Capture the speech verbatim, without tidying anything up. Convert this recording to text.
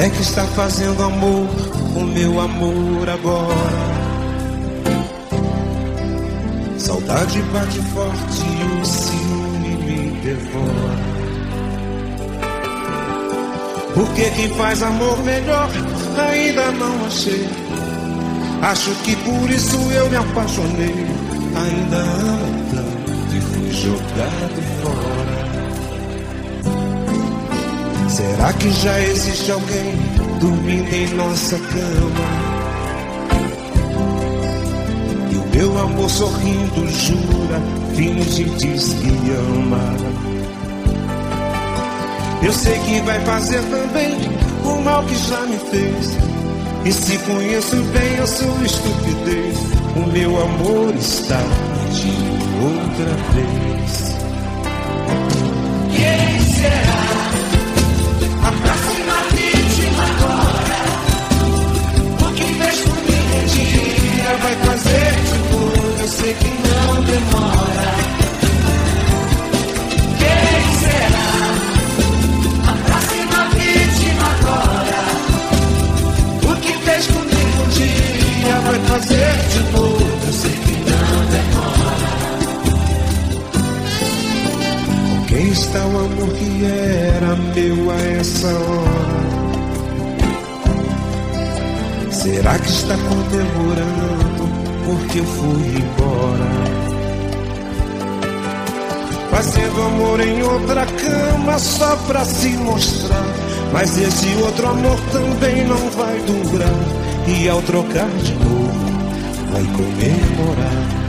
é que está fazendo amor com meu amor agora? Saudade bate forte e o ciúme me devora. Porque quem faz amor melhor ainda não achei. Acho que por isso eu me apaixonei. Ainda amo tanto e fui jogado fora. Será que já existe alguém dormindo em nossa cama? E o meu amor sorrindo jura, finge, diz que ama. Eu sei que vai fazer também o mal que já me fez. E se conheço bem a sua estupidez, o meu amor está pedindo outra vez. Quem será a próxima vítima agora? O que fez comigo um dia vai fazer de novo, eu sei que não demora. Quem será a próxima vítima agora? O que fez comigo um dia vai fazer de novo, eu sei que não demora. Quem está o amor que era meu a essa hora? Será que está comemorando porque eu fui embora? Fazendo amor em outra cama só pra se mostrar. Mas esse outro amor também não vai durar. E ao trocar de novo vai comemorar.